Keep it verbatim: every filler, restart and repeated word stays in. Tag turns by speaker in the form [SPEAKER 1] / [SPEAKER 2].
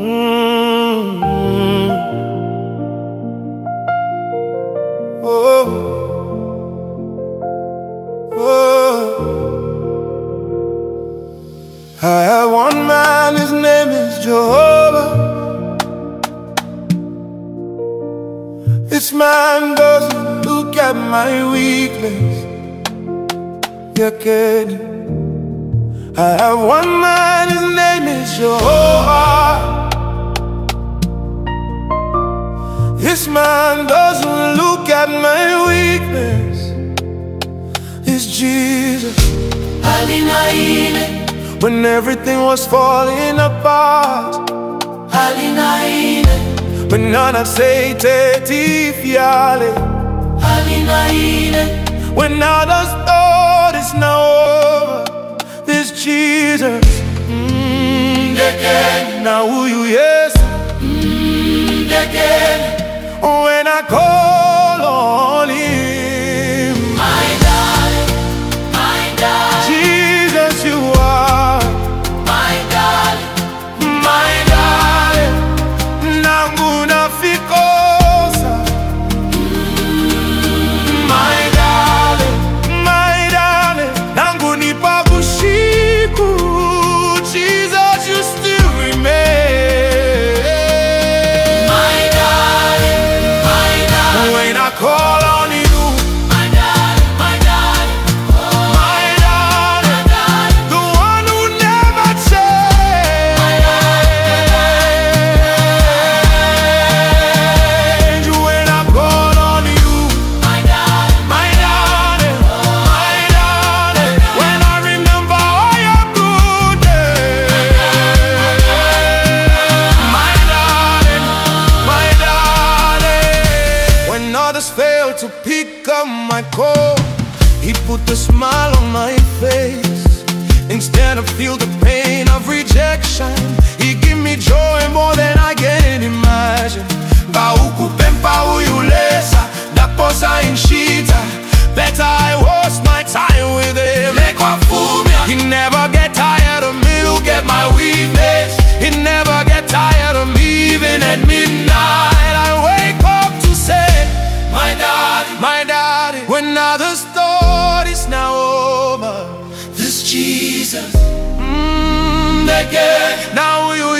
[SPEAKER 1] Mm-hmm. Oh, oh. I have one man, his name is Jehovah. This man doesn't look at my weakness. You're kidding. I have one man, his name is Jehovah. This man doesn't look at my weakness. It's Jesus.
[SPEAKER 2] Alinaine,
[SPEAKER 1] when everything was falling apart.
[SPEAKER 2] Alinaine,
[SPEAKER 1] when none had say te fiale.
[SPEAKER 2] Alinaine,
[SPEAKER 1] when others thought it's now over. This Jesus, mm, again. Now who you yes,
[SPEAKER 2] mm, again.
[SPEAKER 1] When I call on Him,
[SPEAKER 2] my darling, my darling,
[SPEAKER 1] Jesus you are,
[SPEAKER 2] my darling,
[SPEAKER 1] my darling. Nangu nafikosa, my darling, my darling. Nangu nipakushiku, Jesus you still remain. Call on you,
[SPEAKER 2] my darling, my darling, oh,
[SPEAKER 1] my darling,
[SPEAKER 2] my darling,
[SPEAKER 1] the one who never changed.
[SPEAKER 2] My darling,
[SPEAKER 1] when I call on you,
[SPEAKER 2] my darling,
[SPEAKER 1] my darling, oh, my darling, when I remember all your goodness, my darling, my darling, when others fail to pick up my call, He put a smile on my face. Instead of feel the pain of rejection, He give me joy more than I can imagine. Baukupempa uyulesa, daposa inshita. Better I waste my time with Him. He never get tired of me, He'll get my weakness. He never get tired of me, even at midnight I wake up to say,
[SPEAKER 2] my darling,
[SPEAKER 1] my daddy. When others thought it's now over,
[SPEAKER 2] this Jesus,
[SPEAKER 1] mm, again. Now you